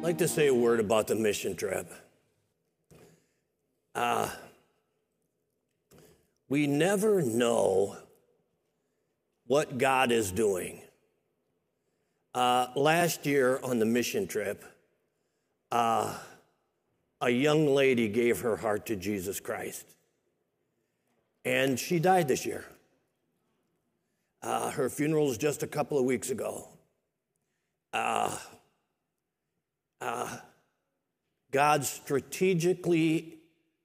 I'd like to say a word about the mission trip. We never know what God is doing. Last year on the mission trip, a young lady gave her heart to Jesus Christ. And she died this year. Her funeral was just a couple of weeks ago. God strategically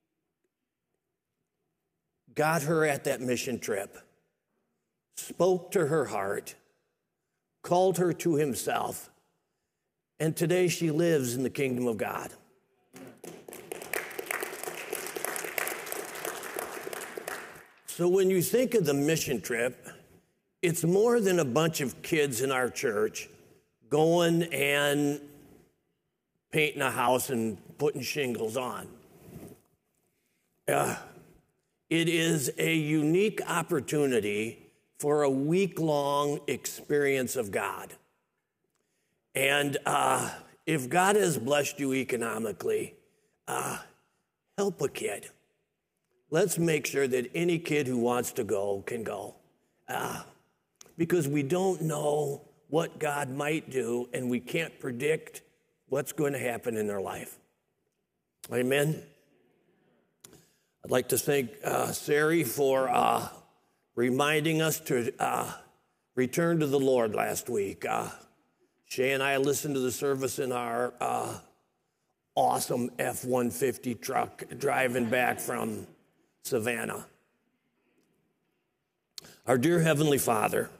got her at that mission trip, spoke to her heart, called her to himself, and today she lives in the kingdom of God. So when you think of the mission trip, it's more than a bunch of kids in our church going and painting a house and putting shingles on. It is a unique opportunity for a week-long experience of God. And if God has blessed you economically, help a kid. Let's make sure that any kid who wants to go can go. Because we don't know what God might do, and we can't predict what's going to happen in their life. Amen. I'd like to thank Sari for reminding us to return to the Lord last week. Shay and I listened to the service in our awesome F-150 truck driving back from Savannah. Our dear Heavenly Father,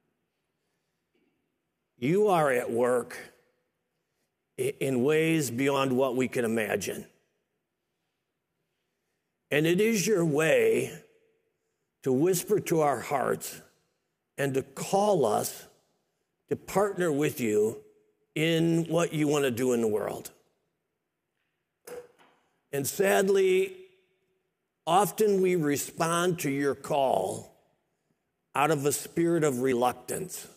you are at work in ways beyond what we can imagine. And it is your way to whisper to our hearts and to call us to partner with you in what you want to do in the world. And sadly, often we respond to your call out of a spirit of reluctance.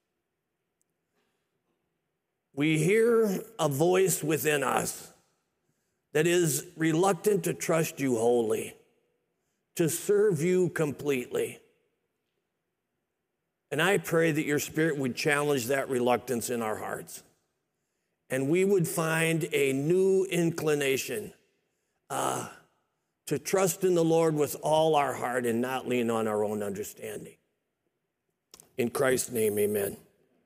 We hear a voice within us that is reluctant to trust you wholly, to serve you completely. And I pray that your Spirit would challenge that reluctance in our hearts, and we would find a new inclination to trust in the Lord with all our heart and not lean on our own understanding. In Christ's name, amen.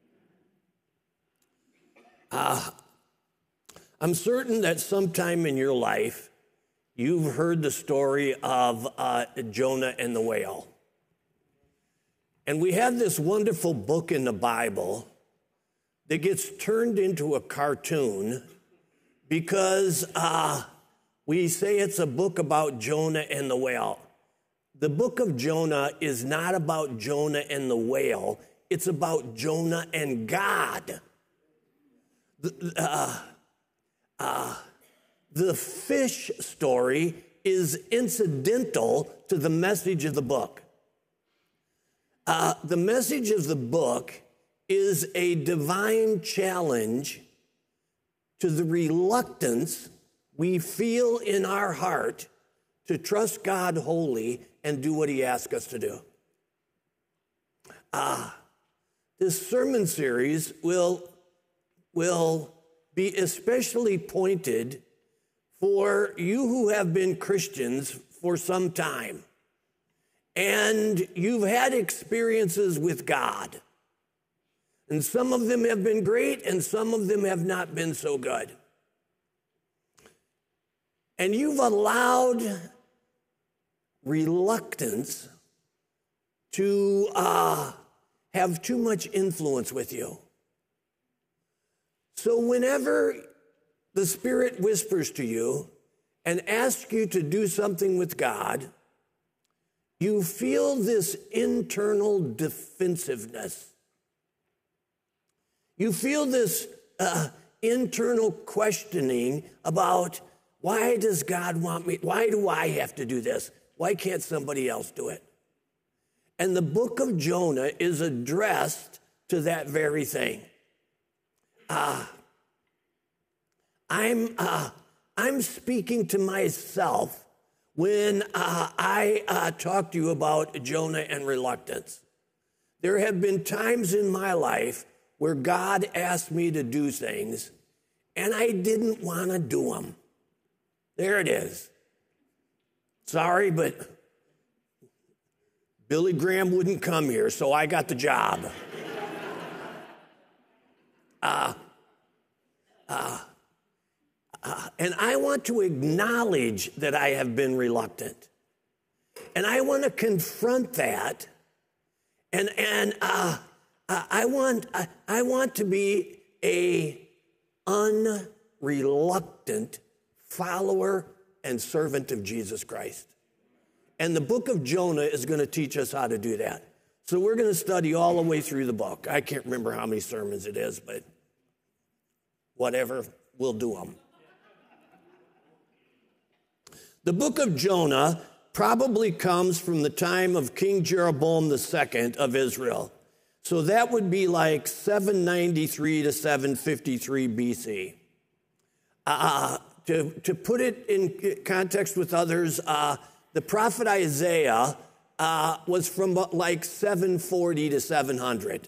I'm certain that sometime in your life, you've heard the story of Jonah and the whale. And we have this wonderful book in the Bible that gets turned into a cartoon because we say it's a book about Jonah and the whale. The book of Jonah is not about Jonah and the whale. It's about Jonah and God. The fish story is incidental to the message of the book. The message of the book is a divine challenge to the reluctance we feel in our heart to trust God wholly and do what he asks us to do. This sermon series will be especially pointed for you who have been Christians for some time, and you've had experiences with God. And some of them have been great, and some of them have not been so good. And you've allowed reluctance to have too much influence with you. So whenever the Spirit whispers to you and asks you to do something with God, you feel this internal defensiveness. You feel this internal questioning about, why does God want me? Why do I have to do this? Why can't somebody else do it? And the book of Jonah is addressed to that very thing. I'm speaking to myself when I talk to you about Jonah and reluctance. There have been times in my life where God asked me to do things, and I didn't want to do them. There it is. Sorry, but Billy Graham wouldn't come here, so I got the job. And I want to acknowledge that I have been reluctant. And I want to confront that. And I want to be a unreluctant follower and servant of Jesus Christ. And the book of Jonah is going to teach us how to do that. So we're going to study all the way through the book. I can't remember how many sermons it is, but whatever, we'll do them. The book of Jonah probably comes from the time of King Jeroboam II of Israel. So that would be like 793 to 753 BC. To put it in context with others, the prophet Isaiah was from like 740 to 700.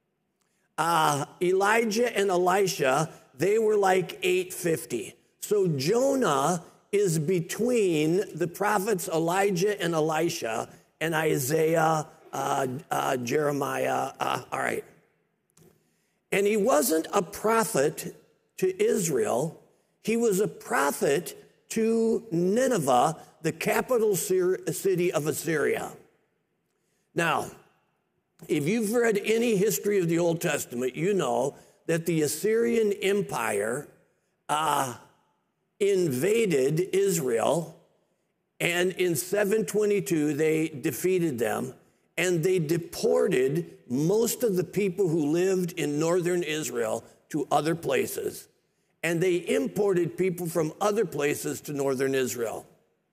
Elijah and Elisha, they were like 850. So Jonah is between the prophets Elijah and Elisha and Isaiah, Jeremiah. All right. And he wasn't a prophet to Israel. He was a prophet to Nineveh, the capital city of Assyria. Now, if you've read any history of the Old Testament, you know that the Assyrian Empire invaded Israel, and in 722 they defeated them, and they deported most of the people who lived in northern Israel to other places, and they imported people from other places to northern Israel.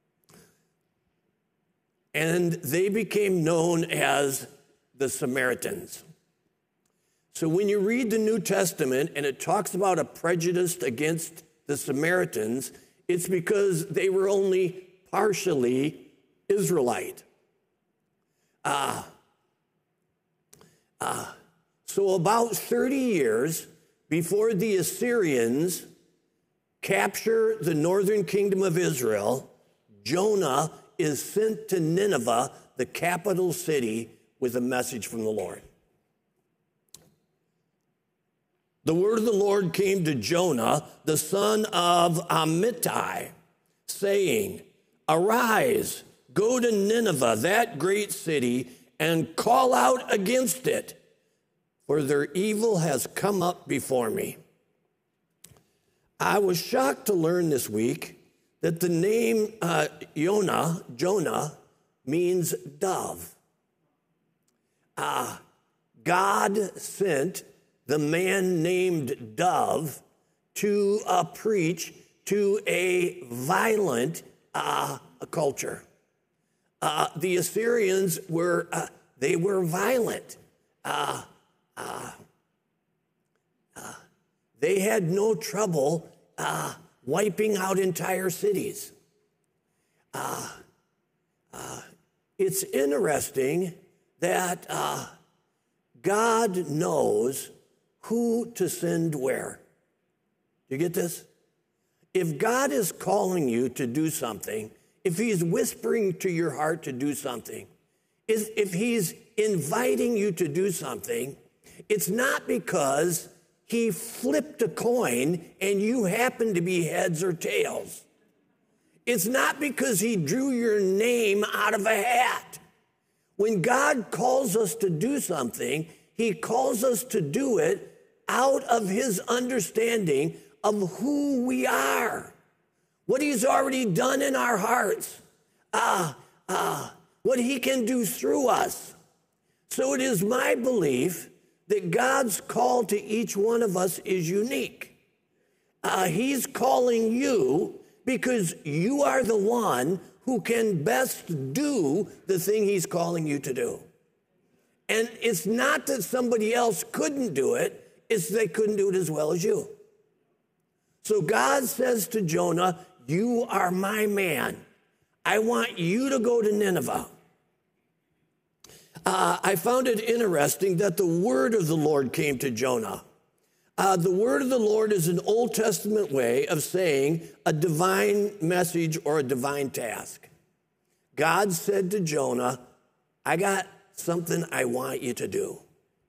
And they became known as the Samaritans. So when you read the New Testament and it talks about a prejudice against the Samaritans, it's because they were only partially Israelite. So about 30 years before the Assyrians capture the northern kingdom of Israel, Jonah is sent to Nineveh, the capital city, with a message from the Lord. The word of the Lord came to Jonah, the son of Amittai, saying, "Arise, go to Nineveh, that great city, and call out against it, for their evil has come up before me." I was shocked to learn this week that the name Jonah means dove. God sent the man named Dove to preach to a violent culture. The Assyrians were violent. They had no trouble wiping out entire cities. It's interesting that God knows who to send where. You get this? If God is calling you to do something, if he's whispering to your heart to do something, if he's inviting you to do something, it's not because he flipped a coin and you happen to be heads or tails. It's not because he drew your name out of a hat. When God calls us to do something, he calls us to do it out of his understanding of who we are, what he's already done in our hearts, what he can do through us. So it is my belief that God's call to each one of us is unique. He's calling you because you are the one who can best do the thing he's calling you to do. And it's not that somebody else couldn't do it, it's they couldn't do it as well as you. So God says to Jonah, you are my man. I want you to go to Nineveh. I found it interesting that the word of the Lord came to Jonah. The word of the Lord is an Old Testament way of saying a divine message or a divine task. God said to Jonah, I got something I want you to do.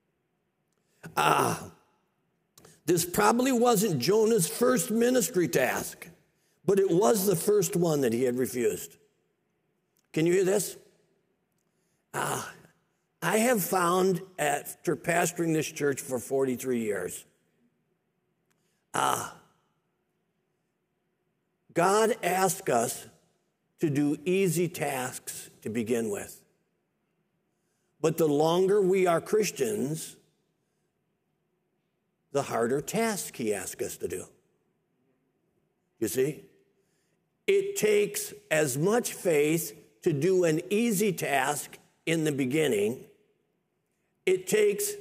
This probably wasn't Jonah's first ministry task, but it was the first one that he had refused. Can you hear this? I have found, after pastoring this church for 43 years, God asks us to do easy tasks to begin with. But the longer we are Christians, the harder task he asks us to do. You see? It takes as much faith to do an easy task in the beginning. It takes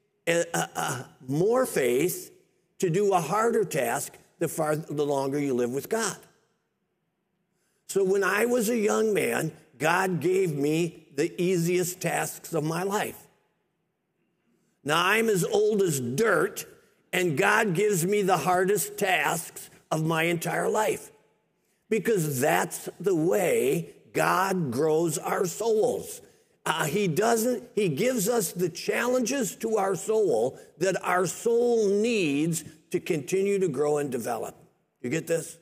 more faith to do a harder task the longer you live with God. So when I was a young man, God gave me the easiest tasks of my life. Now I'm as old as dirt, and God gives me the hardest tasks of my entire life. Because that's the way God grows our souls. He gives us the challenges to our soul that our soul needs to continue to grow and develop. You get this?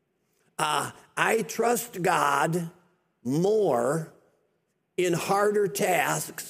I trust God more in harder tasks.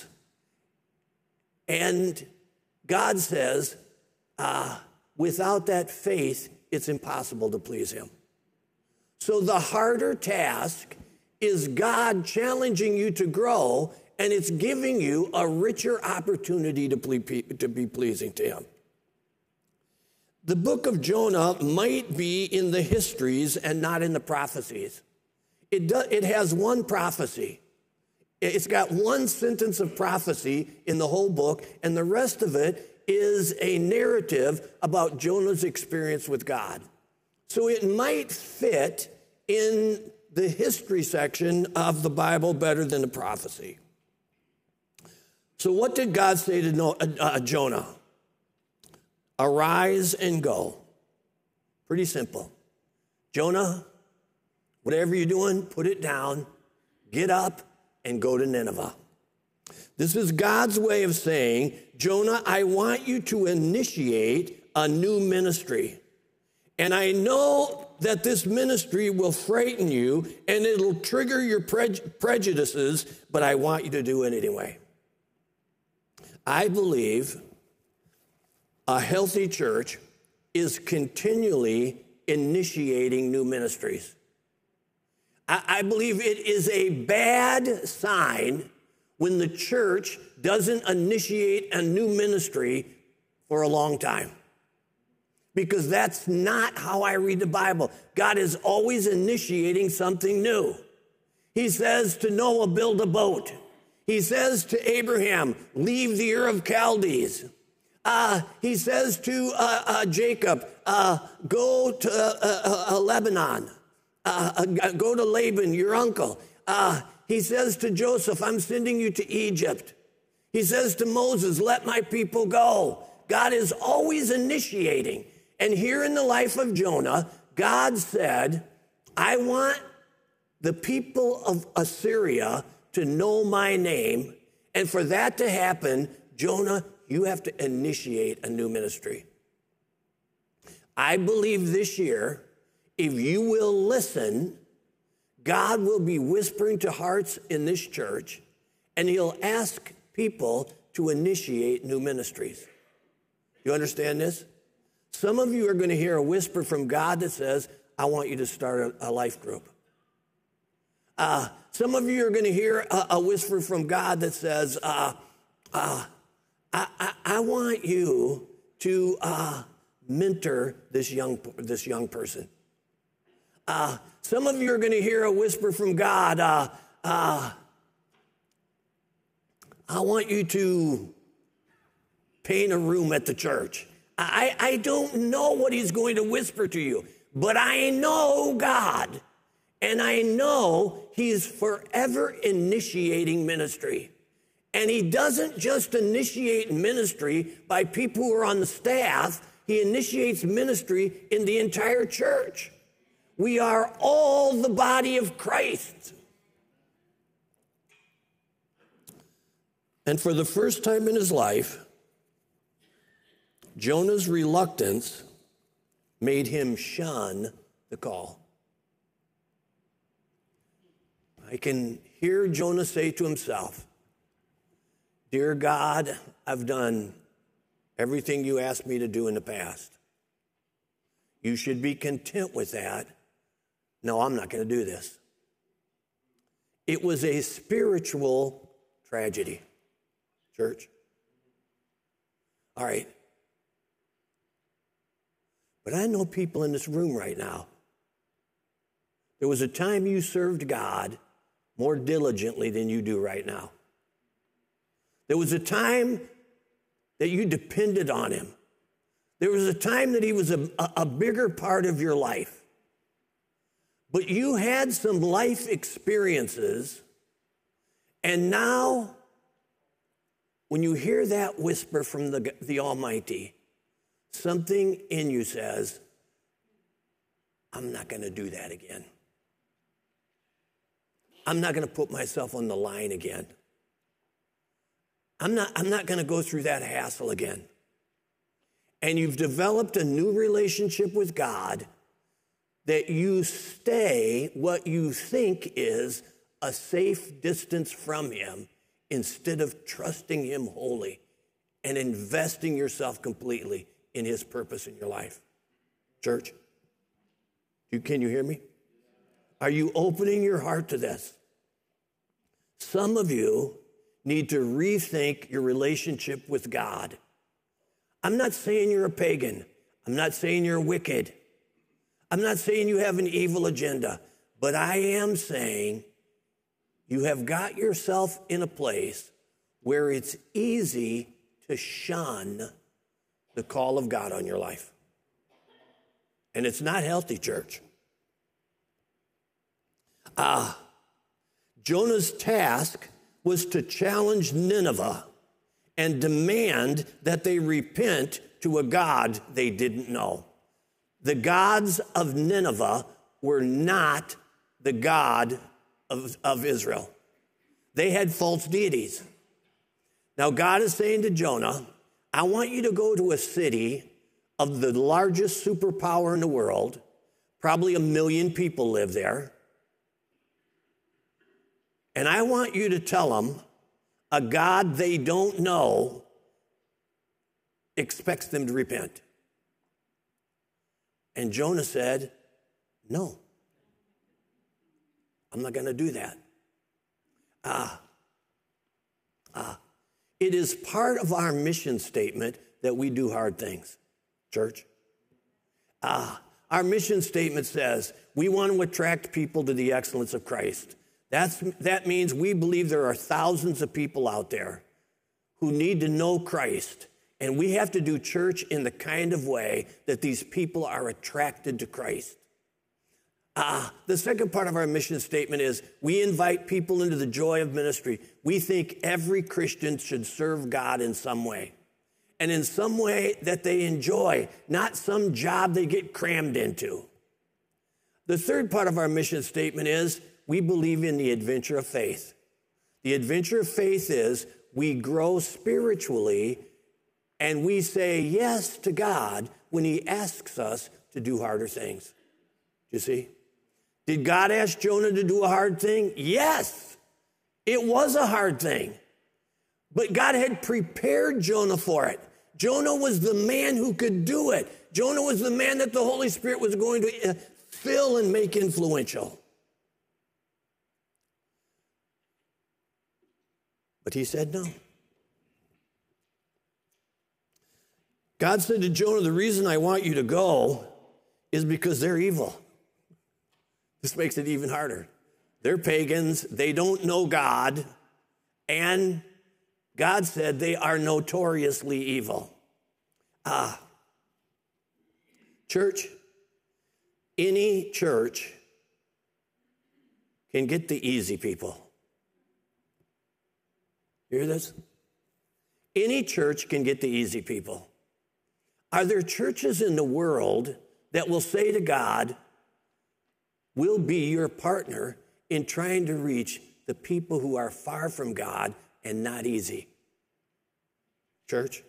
And God says, without that faith, it's impossible to please him. So the harder task is God challenging you to grow, and it's giving you a richer opportunity to be pleasing to him. The book of Jonah might be in the histories and not in the prophecies. It has one prophecy. It's got one sentence of prophecy in the whole book, and the rest of it is a narrative about Jonah's experience with God. So it might fit in the history section of the Bible better than the prophecy. So what did God say to Jonah? Arise and go. Pretty simple. Jonah, whatever you're doing, put it down, get up, and go to Nineveh. This is God's way of saying, Jonah, I want you to initiate a new ministry. And I know that this ministry will frighten you and it'll trigger your prejudices, but I want you to do it anyway. I believe a healthy church is continually initiating new ministries. I believe it is a bad sign when the church doesn't initiate a new ministry for a long time. Because that's not how I read the Bible. God is always initiating something new. He says to Noah, build a boat. He says to Abraham, leave the Ur of Chaldees. He says to Jacob, go to Lebanon. Go to Laban, your uncle. He says to Joseph, I'm sending you to Egypt. He says to Moses, let my people go. God is always initiating. And here in the life of Jonah, God said, I want the people of Assyria to know my name. And for that to happen, Jonah, you have to initiate a new ministry. I believe this year, if you will listen, God will be whispering to hearts in this church, and he'll ask people to initiate new ministries. You understand this? Some of you are going to hear a whisper from God that says, I want you to start a life group. Some of you are going to hear a whisper from God that says, I want you to mentor this young person. Some of you are going to hear a whisper from God, I want you to paint a room at the church. I don't know what he's going to whisper to you, but I know God, and I know he's forever initiating ministry. And he doesn't just initiate ministry by people who are on the staff. He initiates ministry in the entire church. We are all the body of Christ. And for the first time in his life, Jonah's reluctance made him shun the call. I can hear Jonah say to himself, "Dear God, I've done everything you asked me to do in the past. You should be content with that. No, I'm not going to do this." It was a spiritual tragedy, church. All right. But I know people in this room right now. There was a time you served God more diligently than you do right now. There was a time that you depended on him. There was a time that he was a bigger part of your life. But you had some life experiences, and now when you hear that whisper from the Almighty, something in you says, I'm not going to do that again. I'm not going to put myself on the line again. I'm not going to go through that hassle again. And you've developed a new relationship with God that you stay what you think is a safe distance from him instead of trusting him wholly and investing yourself completely in his purpose in your life. Church, can you hear me? Are you opening your heart to this? Some of you need to rethink your relationship with God. I'm not saying you're a pagan. I'm not saying you're wicked. I'm not saying you have an evil agenda. But I am saying you have got yourself in a place where it's easy to shun the call of God on your life. And it's not healthy, church. Jonah's task was to challenge Nineveh and demand that they repent to a God they didn't know. The gods of Nineveh were not the God of Israel. They had false deities. Now God is saying to Jonah, I want you to go to a city of the largest superpower in the world. Probably 1 million people live there. And I want you to tell them a God they don't know expects them to repent. And Jonah said, no, I'm not going to do that. It is part of our mission statement that we do hard things, church. Our mission statement says we want to attract people to the excellence of Christ. That means we believe there are thousands of people out there who need to know Christ, and we have to do church in the kind of way that these people are attracted to Christ. The second part of our mission statement is we invite people into the joy of ministry. We think every Christian should serve God in some way, and in some way that they enjoy, not some job they get crammed into. The third part of our mission statement is we believe in the adventure of faith. The adventure of faith is we grow spiritually and we say yes to God when he asks us to do harder things. You see? Did God ask Jonah to do a hard thing? Yes, it was a hard thing. But God had prepared Jonah for it. Jonah was the man who could do it. Jonah was the man that the Holy Spirit was going to fill and make influential. But he said no. God said to Jonah, the reason I want you to go is because they're evil. This makes it even harder. They're pagans. They don't know God. And God said they are notoriously evil. Church, any church can get the easy people. You hear this? Any church can get the easy people. Are there churches in the world that will say to God, we'll be your partner in trying to reach the people who are far from God and not easy? Church?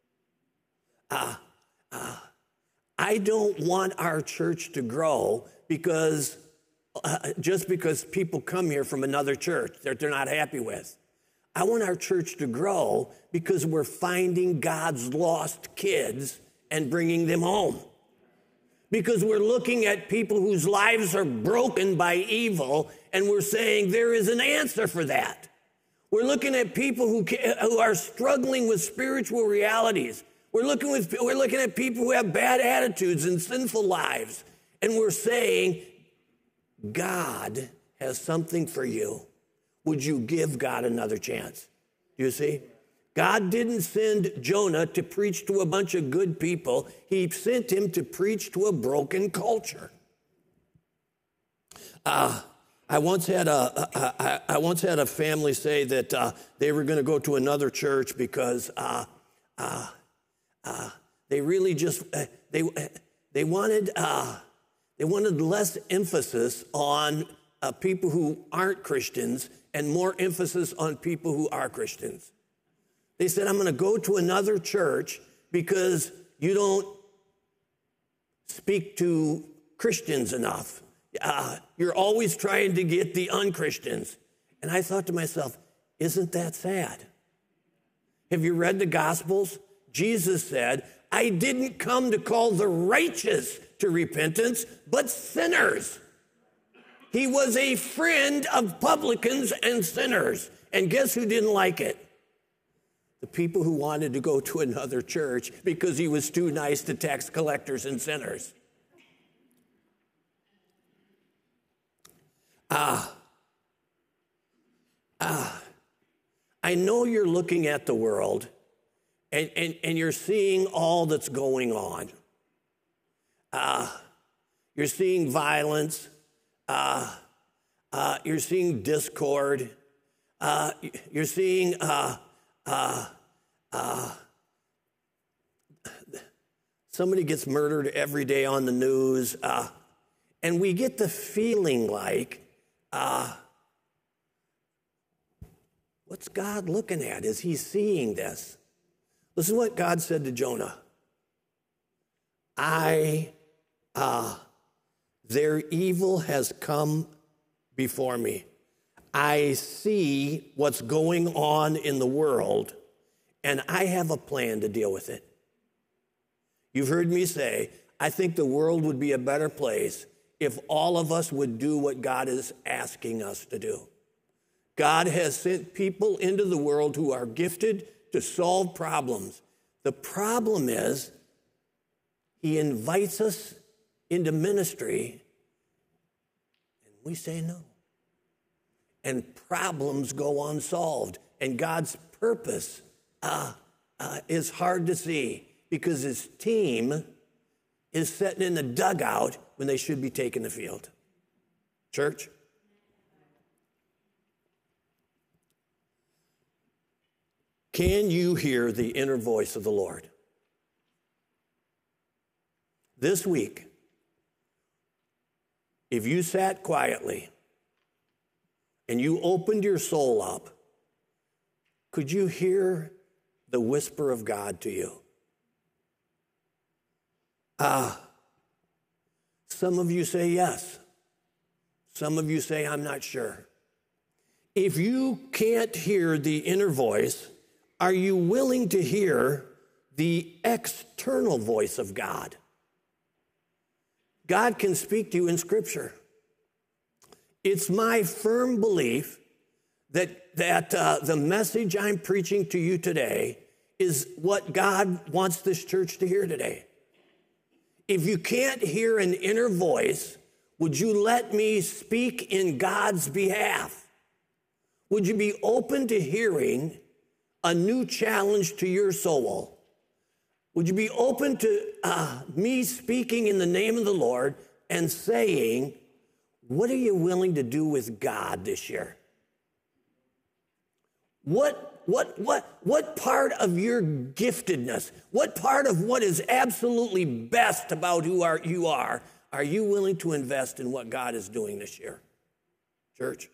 I don't want our church to grow because just because people come here from another church that they're not happy with. I want our church to grow because we're finding God's lost kids and bringing them home. Because we're looking at people whose lives are broken by evil, and we're saying there is an answer for that. We're looking at people who are struggling with spiritual realities. We're looking at people who have bad attitudes and sinful lives, and we're saying, God has something for you. Would you give God another chance? You see? God didn't send Jonah to preach to a bunch of good people. He sent him to preach to a broken culture. I once had a family say that they were going to go to another church because they really just they wanted less emphasis on people who aren't Christians and more emphasis on people who are Christians. They said, I'm going to go to another church because you don't speak to Christians enough. You're always trying to get the unchristians. And I thought to myself, isn't that sad? Have you read the Gospels? Jesus said, I didn't come to call the righteous to repentance, but sinners. He was a friend of publicans and sinners. And guess who didn't like it? The people who wanted to go to another church because he was too nice to tax collectors and sinners. I know you're looking at the world and you're seeing all that's going on. You're seeing violence. You're seeing discord. You're seeing somebody gets murdered every day on the news. And we get the feeling like, what's God looking at? Is he seeing this? Listen to what God said to Jonah. Their evil has come before me. I see what's going on in the world, and I have a plan to deal with it. You've heard me say, I think the world would be a better place if all of us would do what God is asking us to do. God has sent people into the world who are gifted to solve problems. The problem is, he invites us into ministry, and we say no. And problems go unsolved. And God's purpose is hard to see because his team is sitting in the dugout when they should be taking the field. Church? Can you hear the inner voice of the Lord? This week, if you sat quietly and you opened your soul up, could you hear the whisper of God to you? Some of you say yes. Some of you say, I'm not sure. If you can't hear the inner voice, are you willing to hear the external voice of God? God can speak to you in Scripture. It's my firm belief that the message I'm preaching to you today is what God wants this church to hear today. If you can't hear an inner voice, would you let me speak in God's behalf? Would you be open to hearing a new challenge to your soul? Would you be open to me speaking in the name of the Lord and saying, what are you willing to do with God this year? What part of your giftedness, what part of what is absolutely best about who you are you willing to invest in what God is doing this year? Church?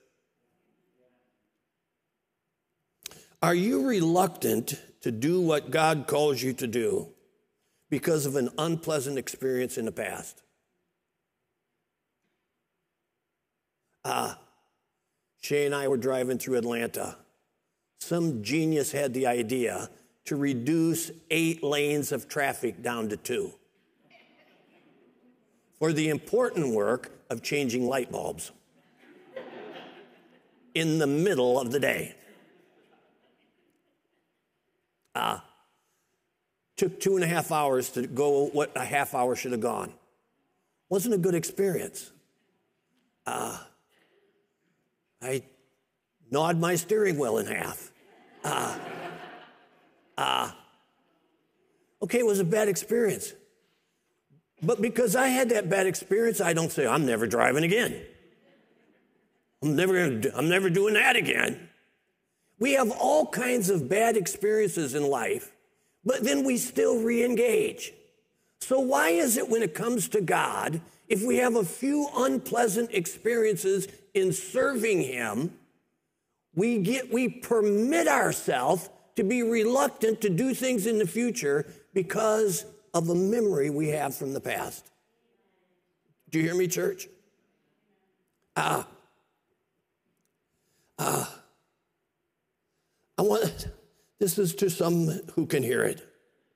Are you reluctant to do what God calls you to do because of an unpleasant experience in the past? Shay and I were driving through Atlanta. Some genius had the idea to reduce 8 lanes of traffic down to 2 for the important work of changing light bulbs in the middle of the day. Took 2.5 hours to go what a half hour should have gone. Wasn't a good experience. I gnawed my steering wheel in half. Okay, it was a bad experience. But because I had that bad experience, I don't say, I'm never driving again. I'm never doing that again. We have all kinds of bad experiences in life, but then we still re-engage. So why is it when it comes to God, if we have a few unpleasant experiences in serving him, we permit ourselves to be reluctant to do things in the future because of a memory we have from the past? Do you hear me, church? This is to some who can hear it.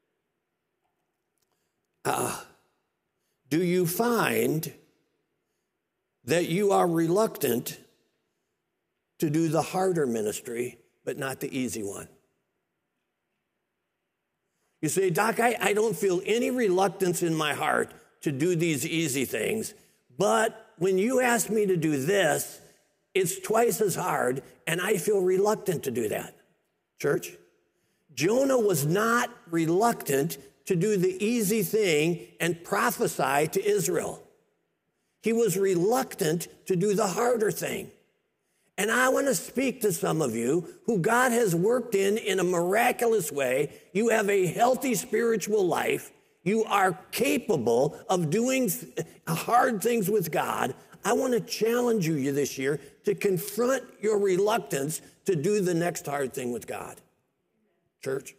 Do you find that you are reluctant to do the harder ministry, but not the easy one? You say, Doc, I don't feel any reluctance in my heart to do these easy things, but when you ask me to do this, it's twice as hard, and I feel reluctant to do that. Church, Jonah was not reluctant to do the easy thing and prophesy to Israel. He was reluctant to do the harder thing. And I want to speak to some of you who God has worked in a miraculous way. You have a healthy spiritual life. You are capable of doing hard things with God. I want to challenge you this year to confront your reluctance to do the next hard thing with God. Church?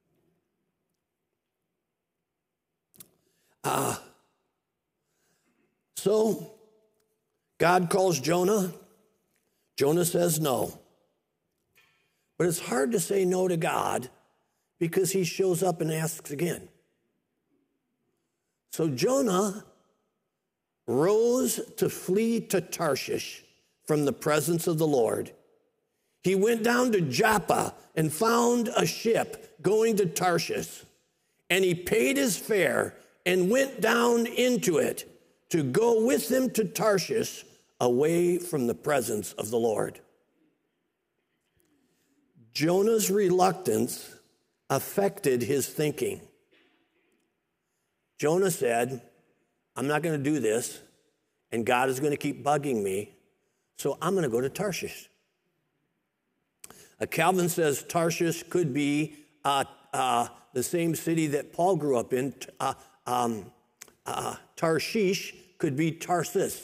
So, God calls Jonah. Jonah says no. But it's hard to say no to God because he shows up and asks again. So Jonah rose to flee to Tarshish from the presence of the Lord. He went down to Joppa and found a ship going to Tarshish, and he paid his fare and went down into it to go with them to Tarshish, away from the presence of the Lord. Jonah's reluctance affected his thinking. Jonah said, I'm not going to do this, and God is going to keep bugging me, so I'm going to go to Tarshish. Calvin says Tarshish could be the same city that Paul grew up in. Tarshish could be Tarsus.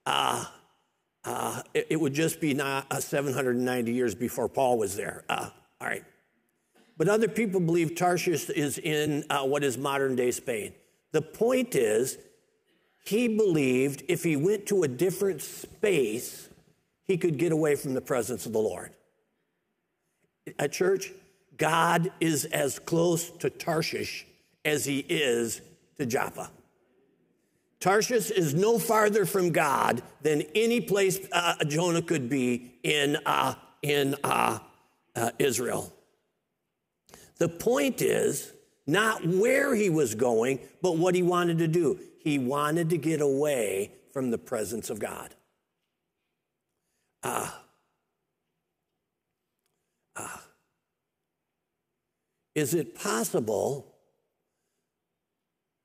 It would just be 790 years before Paul was there. All right. But other people believe Tarshish is in what is modern-day Spain. The point is, he believed if he went to a different space, he could get away from the presence of the Lord. At church, God is as close to Tarshish as he is to Joppa. Tarshish is no farther from God than any place Jonah could be in Israel. The point is not where he was going, but what he wanted to do. He wanted to get away from the presence of God. Is it possible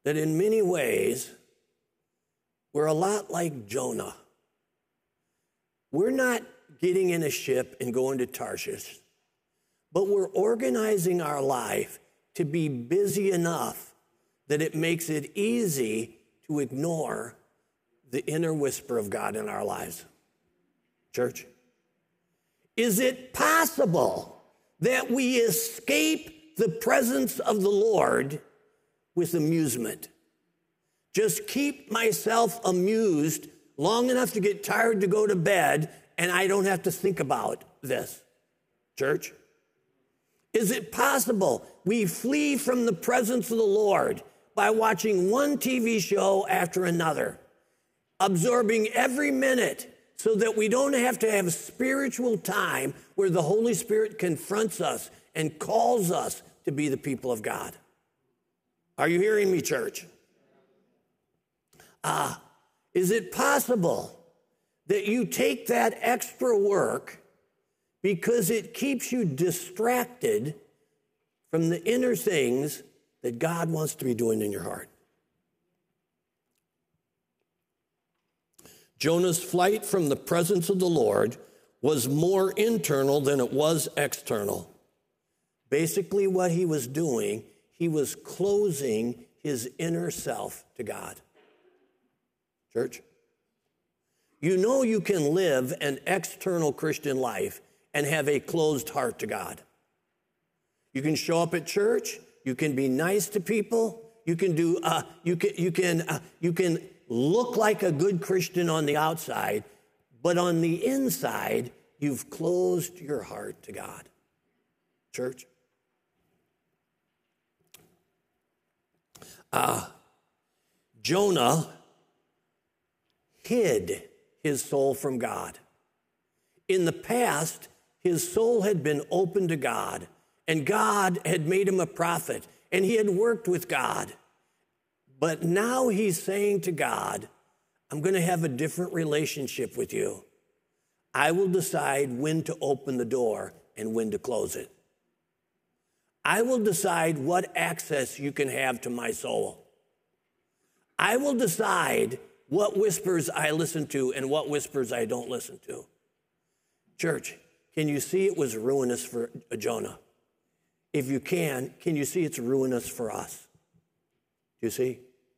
that in many ways, we're a lot like Jonah. We're not getting in a ship and going to Tarshish, but we're organizing our life to be busy enough that it makes it easy to ignore the inner whisper of God in our lives. Church, is it possible that we escape the presence of the Lord with amusement? Just keep myself amused long enough to get tired to go to bed, and I don't have to think about this. Church, is it possible we flee from the presence of the Lord by watching one TV show after another, absorbing every minute so that we don't have to have spiritual time where the Holy Spirit confronts us and calls us to be the people of God? Are you hearing me, church? Is it possible that you take that extra work because it keeps you distracted from the inner things that God wants to be doing in your heart? Jonah's flight from the presence of the Lord was more internal than it was external. Basically, what he was doing, he was closing his inner self to God. Church, you know you can live an external Christian life and have a closed heart to God. You can show up at church. You can be nice to people. You can do. You can look like a good Christian on the outside, but on the inside, you've closed your heart to God. Church. Jonah hid his soul from God. In the past, his soul had been open to God, and God had made him a prophet, and he had worked with God. But now he's saying to God, I'm going to have a different relationship with you. I will decide when to open the door and when to close it. I will decide what access you can have to my soul. I will decide what whispers I listen to and what whispers I don't listen to. Church, can you see it was ruinous for Jonah? If you can you see it's ruinous for us? Do you see?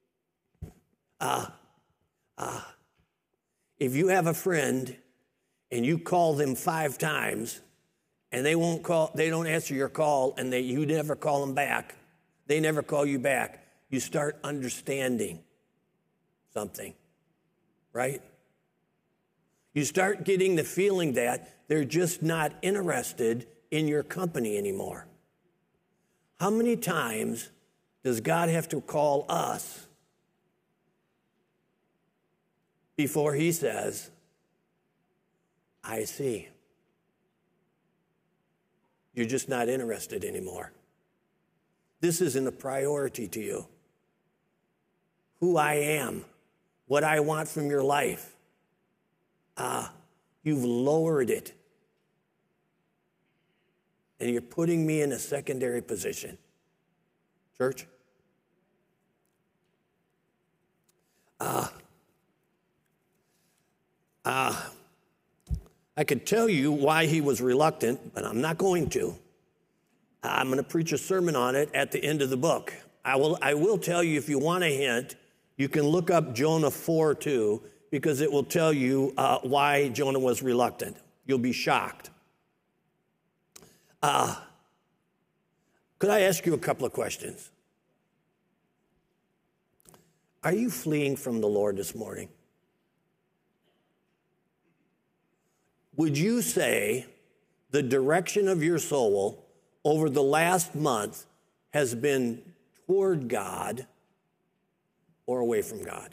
If you have a friend and you call them 5 times and they don't answer your call, and you never call them back, they never call you back, you start understanding something, right? You start getting the feeling that they're just not interested in your company anymore. How many times does God have to call us before he says, I see? You're just not interested anymore. This isn't a priority to you. Who I am, what I want from your life. You've lowered it. And you're putting me in a secondary position. Church? I could tell you why he was reluctant, but I'm not going to. I'm going to preach a sermon on it at the end of the book. I will tell you, if you want a hint, you can look up Jonah 4:2, because it will tell you why Jonah was reluctant. You'll be shocked. Could I ask you a couple of questions? Are you fleeing from the Lord this morning? Would you say the direction of your soul over the last month has been toward God or away from God?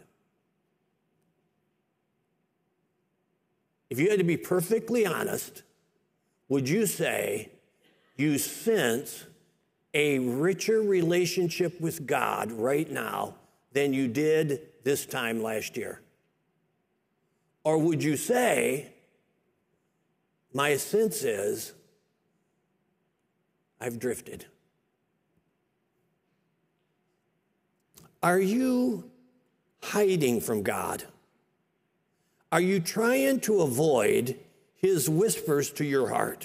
If you had to be perfectly honest, would you say you sense a richer relationship with God right now than you did this time last year? Or would you say, my sense is I've drifted? Are you hiding from God? Are you trying to avoid his whispers to your heart?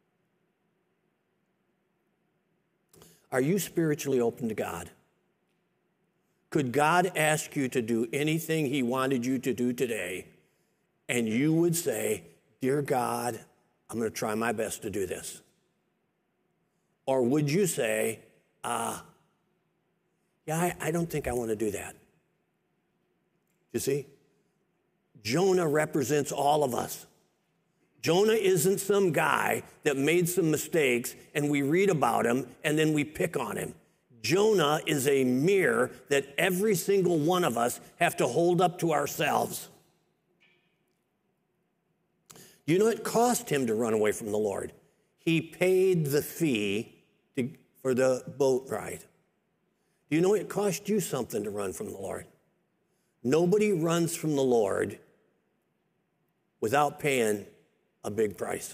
Are you spiritually open to God? Could God ask you to do anything he wanted you to do today, and you would say, "Dear God, I'm going to try my best to do this"? Or would you say, "Yeah, I don't think I want to do that"? You see? Jonah represents all of us. Jonah isn't some guy that made some mistakes and we read about him and then we pick on him. Jonah is a mirror that every single one of us have to hold up to ourselves. You know, it cost him to run away from the Lord. He paid the fee for the boat ride. Do you know it cost you something to run from the Lord? Nobody runs from the Lord without paying a big price.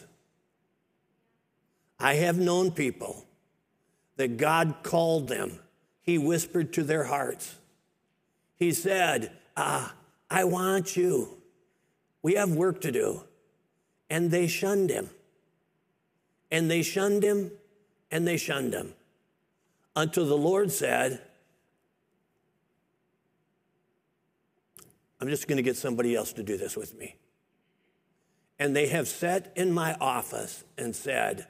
I have known people that God called them. He whispered to their hearts. He said, I want you. We have work to do. And they shunned him. And they shunned him, and they shunned him. Until the Lord said, I'm just going to get somebody else to do this with me. And they have sat in my office and said,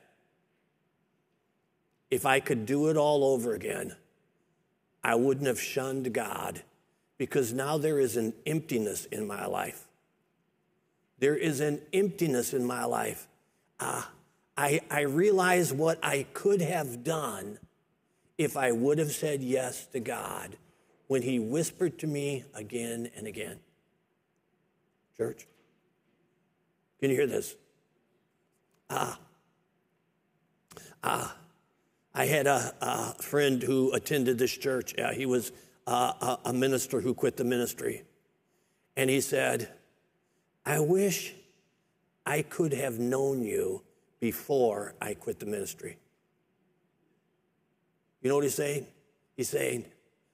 if I could do it all over again, I wouldn't have shunned God, because now there is an emptiness in my life. There is an emptiness in my life. I realize what I could have done if I would have said yes to God when he whispered to me again and again. Church, can you hear this? I had a friend who attended this church. He was a minister who quit the ministry. And he said, I wish I could have known you before I quit the ministry. You know what he's saying? He's saying,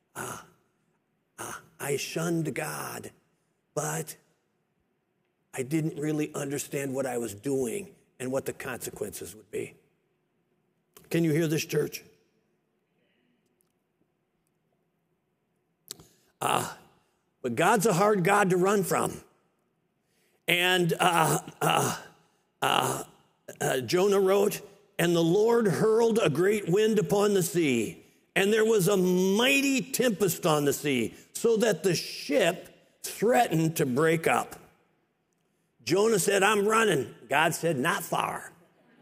I shunned God, but I didn't really understand what I was doing and what the consequences would be. Can you hear this, church? But God's a hard God to run from. And Jonah wrote, and the Lord hurled a great wind upon the sea, and there was a mighty tempest on the sea, so that the ship threatened to break up. Jonah said, I'm running. God said, not far.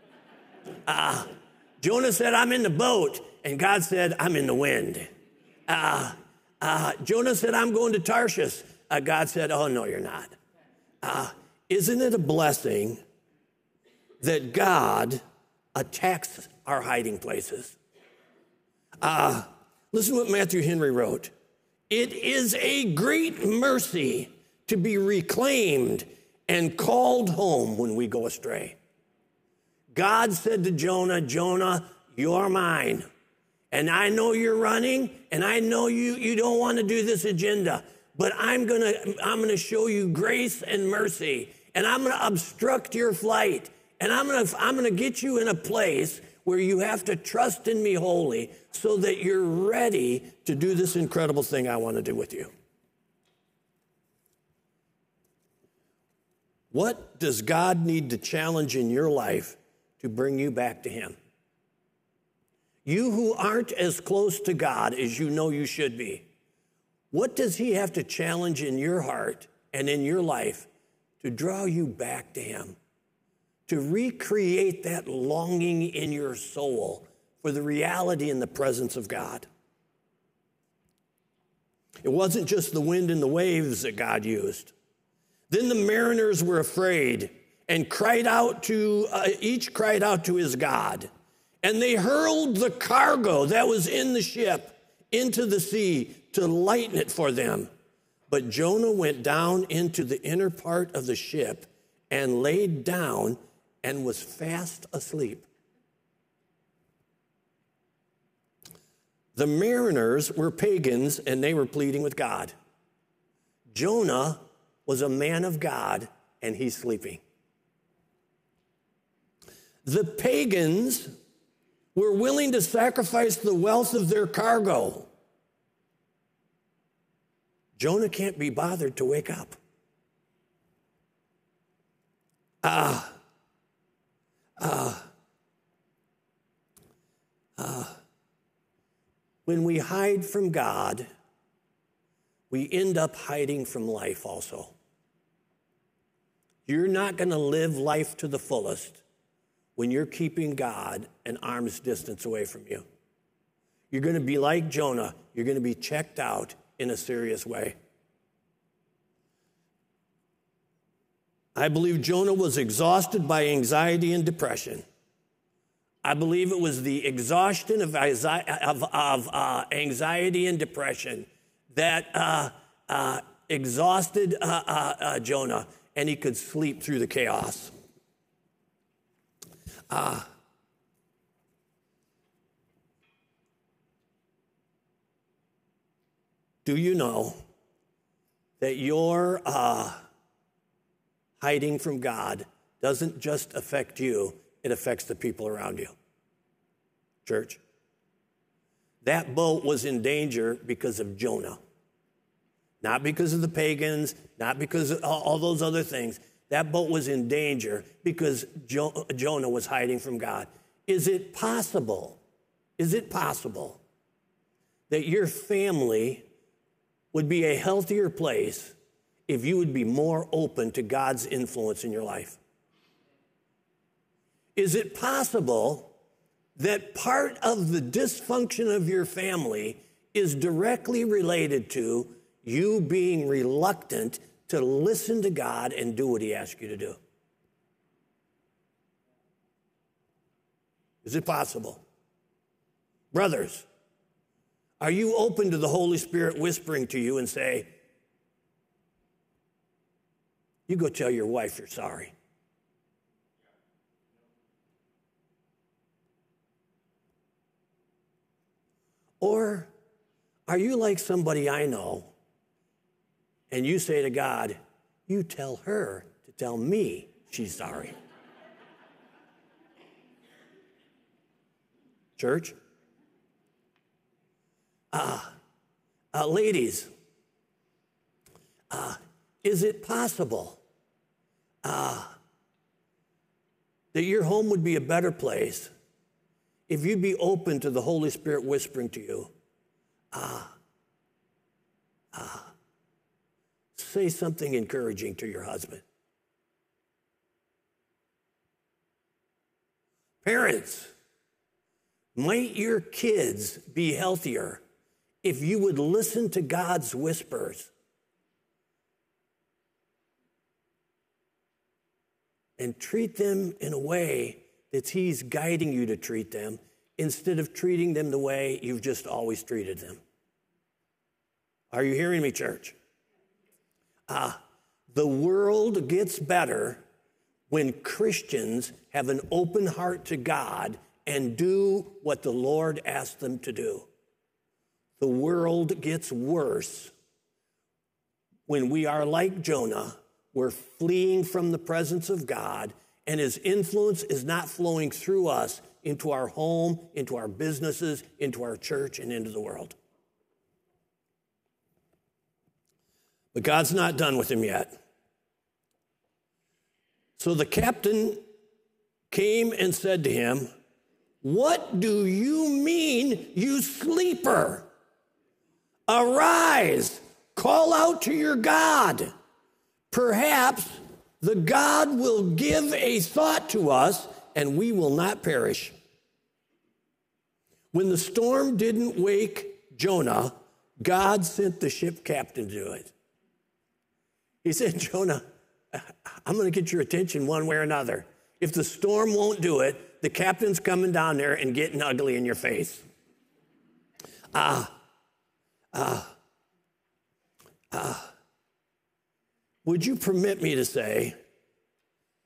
Jonah said, I'm in the boat. And God said, I'm in the wind. Jonah said, I'm going to Tarshish. God said, oh, no, you're not. Isn't it a blessing that God attacks our hiding places? Listen to what Matthew Henry wrote. It is a great mercy to be reclaimed and called home when we go astray. God said to Jonah, Jonah, you're mine. And I know you're running, and I know you don't want to do this agenda, but I'm gonna show you grace and mercy, and I'm gonna obstruct your flight, and I'm gonna get you in a place where you have to trust in me wholly so that you're ready to do this incredible thing I want to do with you. What does God need to challenge in your life to bring you back to him? You who aren't as close to God as you know you should be, what does he have to challenge in your heart and in your life to draw you back to him? To recreate that longing in your soul for the reality and the presence of God. It wasn't just the wind and the waves that God used. Then the mariners were afraid and each cried out to his God. And they hurled the cargo that was in the ship into the sea to lighten it for them. But Jonah went down into the inner part of the ship and laid down and was fast asleep. The mariners were pagans, and they were pleading with God. Jonah was a man of God, and he's sleeping. The pagans were willing to sacrifice the wealth of their cargo. Jonah can't be bothered to wake up. When we hide from God, we end up hiding from life also. You're not going to live life to the fullest when you're keeping God an arm's distance away from you. You're going to be like Jonah. You're going to be checked out in a serious way. I believe Jonah was exhausted by anxiety and depression. I believe it was the exhaustion of anxiety and depression that exhausted Jonah, and he could sleep through the chaos. Do you know that your hiding from God doesn't just affect you, it affects the people around you? Church, that boat was in danger because of Jonah. Not because of the pagans, not because of all those other things. That boat was in danger because Jonah was hiding from God. Is it possible that your family would be a healthier place if you would be more open to God's influence in your life? Is it possible that part of the dysfunction of your family is directly related to you being reluctant to listen to God and do what he asks you to do? Is it possible? Brothers, are you open to the Holy Spirit whispering to you and say, you go tell your wife you're sorry? Or are you like somebody I know, and you say to God, you tell her to tell me she's sorry? Church? Ladies, is it possible that your home would be a better place if you'd be open to the Holy Spirit whispering to you, say something encouraging to your husband? Parents, might your kids be healthier if you would listen to God's whispers and treat them in a way that he's guiding you to treat them instead of treating them the way you've just always treated them? Are you hearing me, church? The world gets better when Christians have an open heart to God and do what the Lord asked them to do. The world gets worse when we are like Jonah. We're fleeing from the presence of God, and his influence is not flowing through us into our home, into our businesses, into our church, and into the world. But God's not done with him yet. So the captain came and said to him, "What do you mean, you sleeper? Arise, call out to your God. Perhaps the God will give a thought to us, and we will not perish." When the storm didn't wake Jonah, God sent the ship captain to do it. He said, "Jonah, I'm going to get your attention one way or another. If the storm won't do it, the captain's coming down there and getting ugly in your face." Would you permit me to say,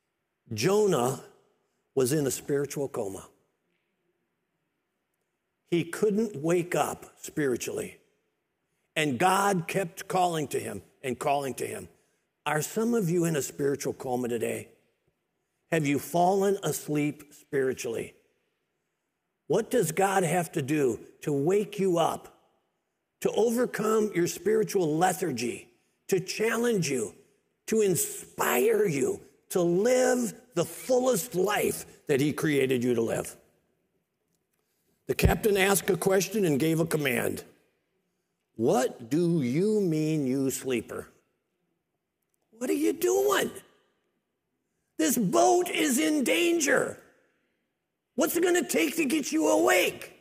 Jonah was in a spiritual coma. he couldn't wake up spiritually. And God kept calling to him and calling to him. Are some of you in a spiritual coma today? Have you fallen asleep spiritually? What does God have to do to wake you up, to overcome your spiritual lethargy, to challenge you, to inspire you to live the fullest life that he created you to live? The captain asked a question and gave a command. What do you mean, you sleeper? What are you doing? This boat is in danger. What's it going to take to get you awake?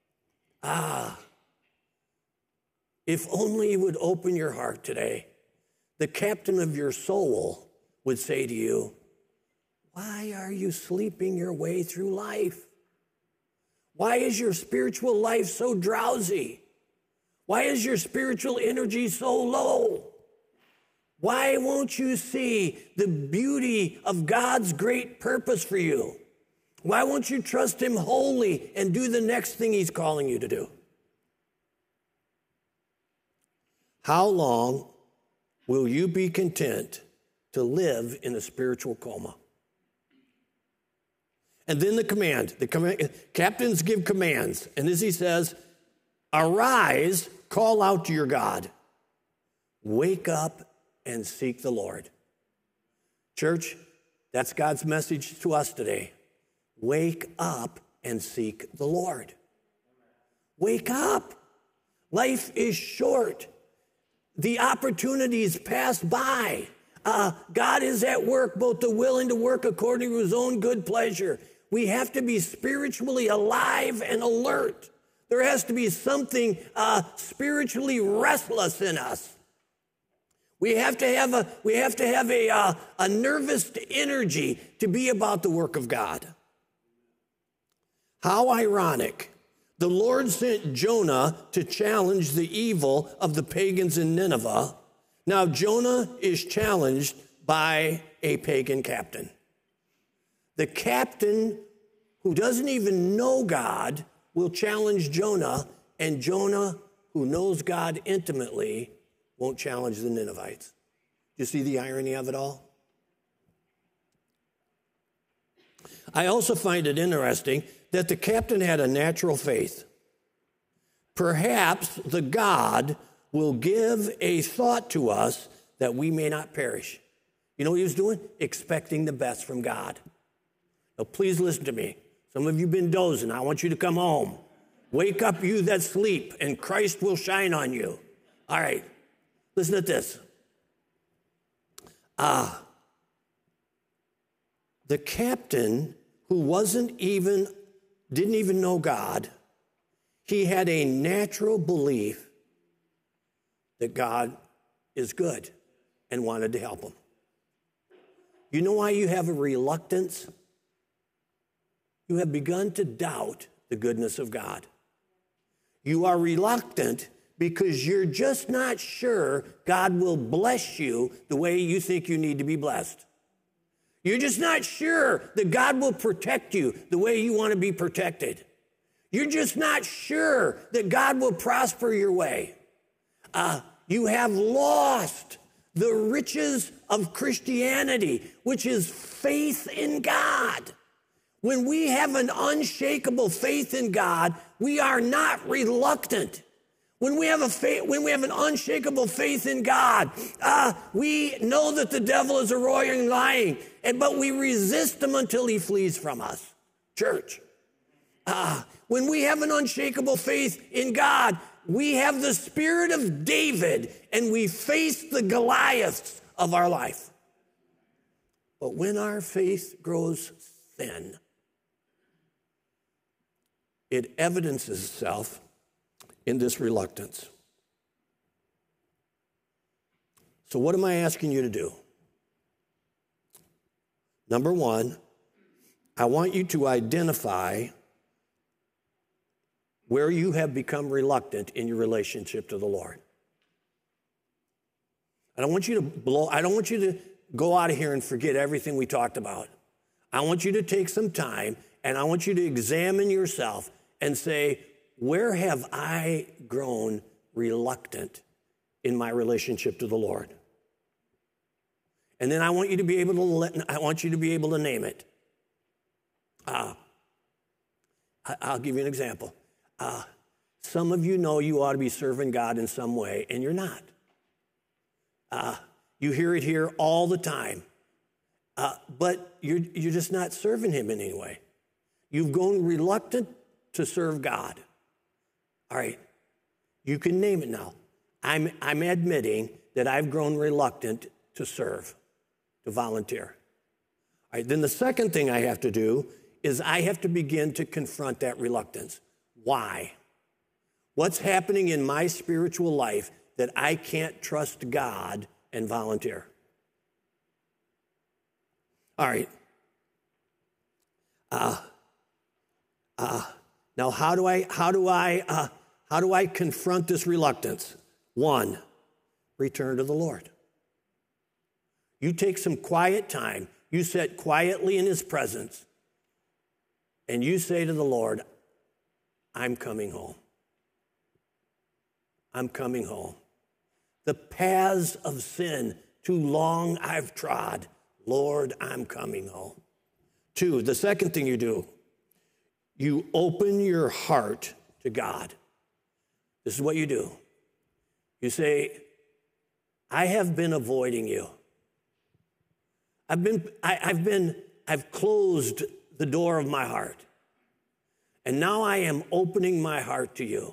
If only you would open your heart today, the captain of your soul would say to you, why are you sleeping your way through life? Why is your spiritual life so drowsy? Why is your spiritual energy so low? Why won't you see the beauty of God's great purpose for you? Why won't you trust him wholly and do the next thing he's calling you to do? How long will you be content to live in a spiritual coma? And then the command, captains give commands. And as he says, arise, call out to your God. Wake up and seek the Lord. Church, that's God's message to us today. Wake up and seek the Lord. Wake up. Life is short. The opportunities pass by. God is at work, both the willing to work according to his own good pleasure. We have to be spiritually alive and alert. There has to be something spiritually restless in us. We have to have a nervous energy to be about the work of God. How ironic. The Lord sent Jonah to challenge the evil of the pagans in Nineveh. Now Jonah is challenged by a pagan captain. The captain who doesn't even know God will challenge Jonah, and Jonah, who knows God intimately, won't challenge the Ninevites. You see the irony of it all? I also find it interesting that the captain had a natural faith. Perhaps the God will give a thought to us that we may not perish. You know what he was doing? Expecting the best from God. Now, please listen to me. Some of you have been dozing. I want you to come home. Wake up, you that sleep, and Christ will shine on you. All right. Listen to this. The captain who didn't even know God, he had a natural belief that God is good and wanted to help him. You know why you have a reluctance? You have begun to doubt the goodness of God. You are reluctant because you're just not sure God will bless you the way you think you need to be blessed. You're just not sure that God will protect you the way you want to be protected. You're just not sure that God will prosper your way. You have lost the riches of Christianity, which is faith in God. When we have an unshakable faith in God, we are not reluctant. When we have an unshakable faith in God, we know that the devil is a roaring lion, but we resist him until he flees from us. Church, when we have an unshakable faith in God, we have the spirit of David, and we face the Goliaths of our life. But when our faith grows thin, it evidences itself in this reluctance. So what am I asking you to do? Number one, I want you to identify where you have become reluctant in your relationship to the Lord. I don't want you to go out of here and forget everything we talked about. I want you to take some time and I want you to examine yourself and say, where have I grown reluctant in my relationship to the Lord? And then I want you to be able to name it. I'll give you an example. Some of you know you ought to be serving God in some way, and you're not. You hear it here all the time, but you're just not serving him in any way. You've grown reluctant to serve God. All right, you can name it now. I'm admitting that I've grown reluctant to serve, to volunteer. All right, then the second thing I have to do is I have to begin to confront that reluctance. Why? What's happening in my spiritual life that I can't trust God and volunteer? All right. Now, how do I confront this reluctance? One, return to the Lord. You take some quiet time. You sit quietly in his presence, and you say to the Lord, I'm coming home. I'm coming home. The paths of sin too long I've trod. Lord, I'm coming home. Two, the second thing you do, you open your heart to God. This is what you do. You say, I have been avoiding you. I've closed the door of my heart. And now I am opening my heart to you.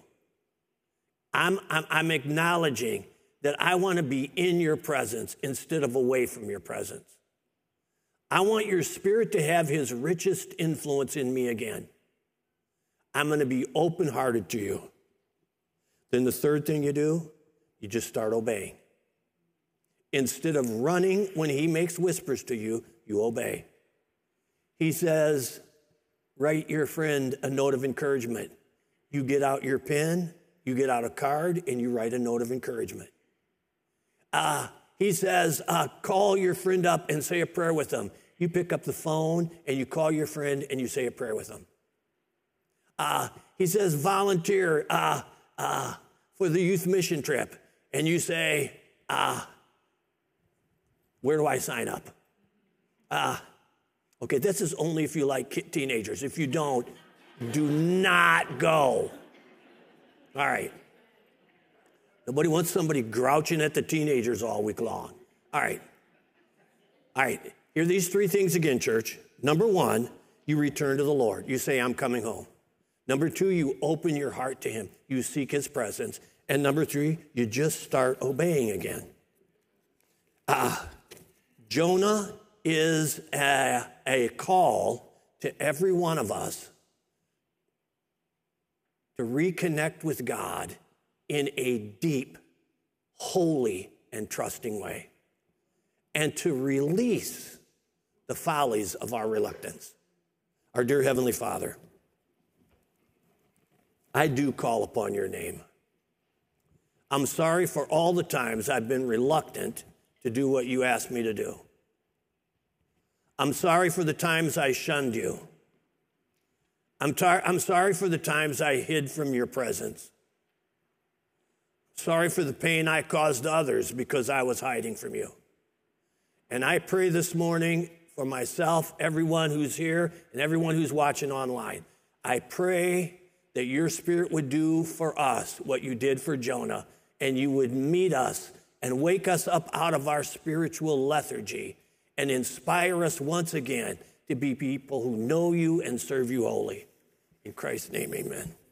I'm acknowledging that I want to be in your presence instead of away from your presence. I want your Spirit to have his richest influence in me again. I'm going to be open-hearted to you. Then the third thing you do, you just start obeying. Instead of running when he makes whispers to you, you obey. He says, write your friend a note of encouragement. You get out your pen, you get out a card, and you write a note of encouragement. He says, call your friend up and say a prayer with them. You pick up the phone and you call your friend and you say a prayer with them. He says, volunteer for the youth mission trip. And you say, where do I sign up? Okay, this is only if you like teenagers. If you don't, do not go. All right. Nobody wants somebody grouching at the teenagers all week long. All right. Here are these three things again, church. Number one, you return to the Lord. You say, I'm coming home. Number two, you open your heart to him. You seek his presence. And number three, you just start obeying again. Jonah is a call to every one of us to reconnect with God in a deep, holy, and trusting way, and to release the follies of our reluctance. Our dear Heavenly Father, I do call upon your name. I'm sorry for all the times I've been reluctant to do what you asked me to do. I'm sorry for the times I shunned you. I'm sorry for the times I hid from your presence. Sorry for the pain I caused others because I was hiding from you. And I pray this morning for myself, everyone who's here, and everyone who's watching online. I pray that your Spirit would do for us what you did for Jonah, and you would meet us and wake us up out of our spiritual lethargy and inspire us once again to be people who know you and serve you wholly. In Christ's name, amen.